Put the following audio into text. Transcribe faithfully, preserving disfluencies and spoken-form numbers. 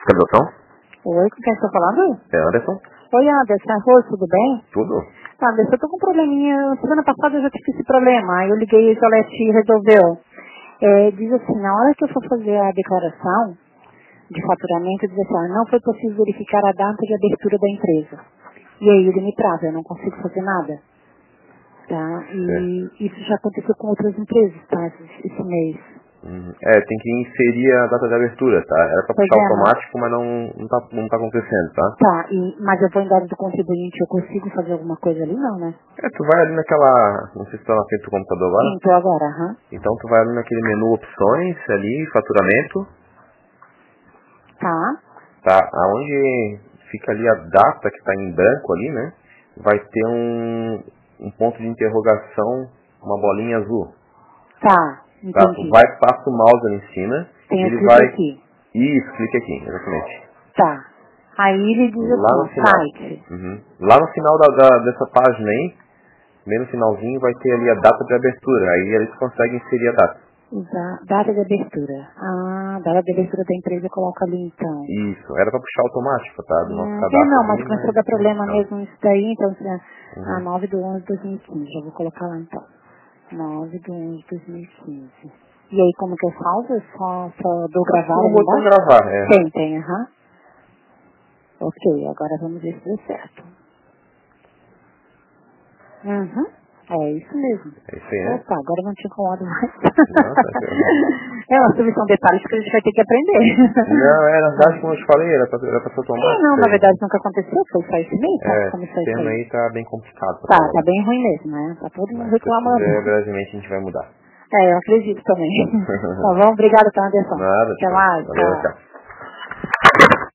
Tradução? Oi, com quem estou falando? É Anderson? Oi, Anderson. Oi, tudo bem? Tudo? Tá, Anderson, eu tô com um probleminha. Semana passada eu já tive esse problema. Aí eu liguei e o Jolete resolveu. É, diz assim, na hora que eu for fazer a declaração de faturamento, diz assim, ah, não foi possível verificar a data de abertura da empresa. E aí ele me trava, eu não consigo fazer nada. Tá? E É. isso já aconteceu com outras empresas, tá? Esse, esse mês. Uhum. É, tem que inserir a data de abertura, tá? Era pra Pois puxar é, mas... automático, mas não, não, tá, não tá acontecendo, tá? Tá, e, mas eu vou em dado do contribuinte, eu consigo fazer alguma coisa ali? Não, né? É, tu vai ali naquela... Não sei se tu tá na frente do computador agora. Sim, tô agora, aham. Então tu vai ali naquele menu opções, ali, faturamento, Tá, tá? Aonde fica ali a data que tá em branco ali, né? Vai ter um, um ponto de interrogação, uma bolinha azul. tá, Tá? Tu entendi. vai, passa o mouse ali em cima, Tem o ele clique vai... aqui. Isso, clica aqui, exatamente. Tá. Aí ele diz Lá assim, no ó, final. site. Uhum. Lá no final da, da- dessa página aí, bem no finalzinho, vai ter ali a data de abertura. Aí eles conseguem inserir a data. Usa- Data de abertura. Ah, data de abertura da empresa eu coloco ali então. Isso, era pra puxar automático, tá? Do nosso Hum, é cadastro não, mas ali, começou a mas dar não problema funciona. mesmo isso daí, então assim, a Uhum. nove de onze de dois mil e quinze, já vou colocar lá então. nove de onze de dois mil e quinze. E aí como que eu salvo? Eu só, só dou gravar O ali botão embaixo? gravar, é. Tem, tem, aham. Ok, agora vamos ver se deu certo. Uhum. É isso mesmo. É isso aí, né? Opa, agora eu não te incomodo mais. Não, tá certo. É uma são detalhes que a gente vai ter que aprender. Não, é, na verdade, como eu te falei, era pra, era pra ser É, automático não, na aí. verdade nunca aconteceu, foi só esse mês, tá? É, Começou isso tema aí. aí tá bem complicado pra Tá, falar. tá bem ruim mesmo, né? Tá todo mundo Mas se eu reclamando. quiser, brevemente a gente vai mudar. É, eu acredito também. Tá bom? Obrigada, tá, Anderson. Nada, Até tchau. mais, Valeu, tchau. tchau.